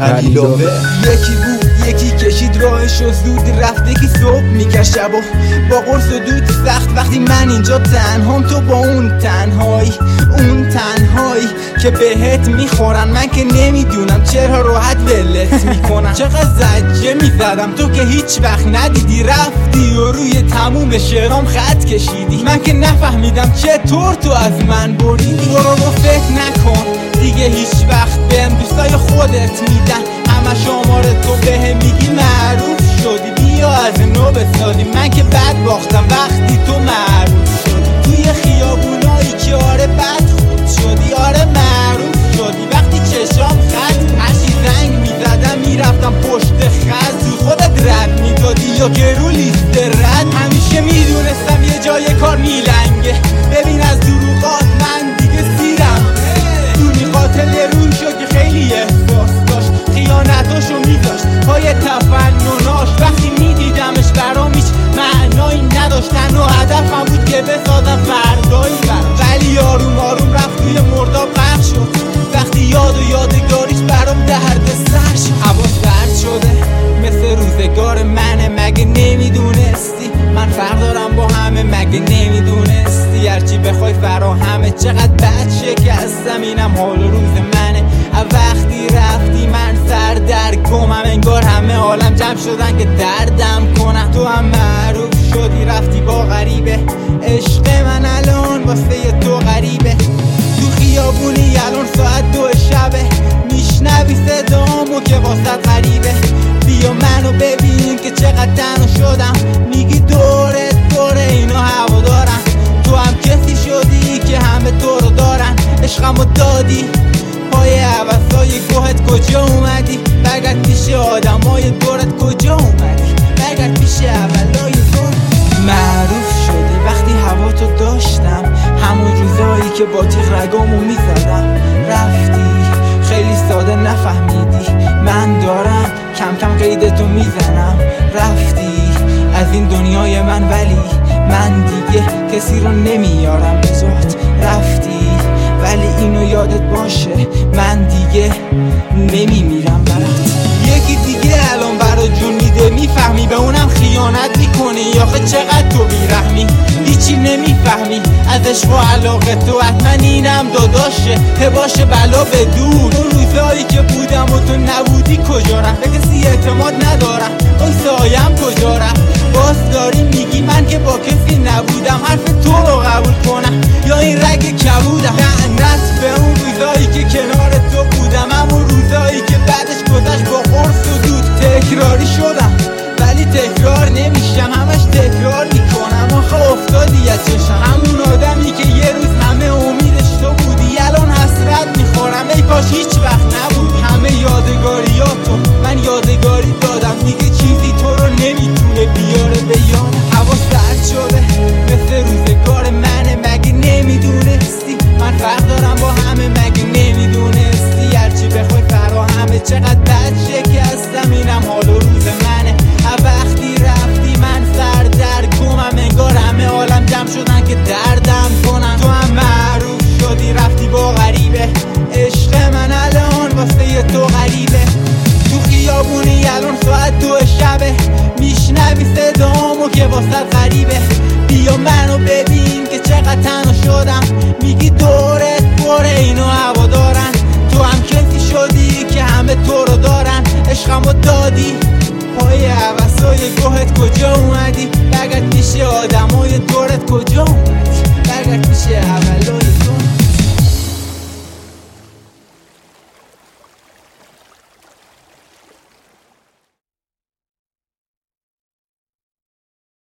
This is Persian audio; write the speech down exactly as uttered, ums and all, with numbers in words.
علیلاوه. یکی بود یکی کشید راهشو زود رفت، یکی صبح میکرد شب و با قرص و دود سخت. وقتی من اینجا تنهام تو با اون تنهایی، اون تنهایی که بهت میخورن. من که نمیدونم چرا راحت ولت میکنن. چقدر زجه میزدم تو که هیچ وقت ندیدی، رفتی و روی تموم شعرام خط کشیدی. من که نفهمیدم چطور تو از من بریدی. برو رو فکر نکن دیگه هیچ وقت بهم دوستای خودت میدن. همه شماره تو بهم میگی معروف شدی، بیا از نو بسازی. من که بد باختم وقتی تو معروف شدی. توی خیابونایی که آره بد خود شدی، آره معروف شدی. وقتی چشام خط هشی زنگ میزدم میرفتم پشت خط، تو خودت رد میدادی یا که رو لیست رد. همیشه میدونستم یه جای کار میلنگه، ببین از دروغات من دیگه سیرم. دونی قاتل روی شد که خیلی احساس داشت، خیانتاشو میذاشت پای تفنناش. وقتی میدیدمش برام هیچ معنایی نداشتن و هدفم بود که بسازم فردایی برام. ولی آروم آروم رفت توی مرداب غرق شد. وقتی یاد و یادگاریش برام درد سر شد. هوا سرد شده مثل روزگار منه، مگه نمیدونستی من فرق دارم با همه؟ مگه نمیدونستی هرچی بخوای فراهمه؟ چقدر بد شکستم اینم حال و روز منه. وقتی رفتی من سر در گمم، انگار همه عالم جمع شدن که دردم کنم. تو هم معروف شدی رفتی با غریبه، عشق من الان واسه تو غریبه. تو خیابونی الان ساعت دو شبه، میشنوی صدامو که واسه غریبه. بیا منو ببین که چقدر تنها شدم، میگی دوره دوره اینا هوا دارن. تو هم کسی شدی که همه تو رو دارن، عشقمو دادی پای عوضای گوهت. کجا اومدی؟ برگرد پیش آدمای دورت. کجا اومدی؟ برگرد پیش اولای دور. معروف شدی وقتی هوا تو داشتم، همون روزایی که با تیغ رگامو میزدم. رفتی خیلی ساده نفهمیدی من دارم کم کم قیدتو میزنم. رفتی از این دنیای من ولی من دیگه کسی رو نمیارم به جات. رفتی ولی اینو یادت باشه من دیگه نمیمیرم برات. یکی دیگه الان برا جون میده، میفهمی به اونم خیانت میکنی. آخه چقدر تو بیرحمی، هیچی نمیفهمی از عشق و علاقه تو. حتما اینم داداشه که باشه بلا بدون. اون روزایی که بودم و تو نبودی کجا رفت؟ به کسی اعتماد ندارم، اون سایم کجا رفت؟ باز داری میگی من که با کسی نبودم، حرف تو رو قبول کنم یا این رگ کبودم؟ لعنت به اون روزایی که کنار تو بودم، همون روزایی که بعدش گذشت با قرص و دود. تکراری شدم ولی تکرار نمیشم، همش تکرار میکنم. آخه افتادی از چشم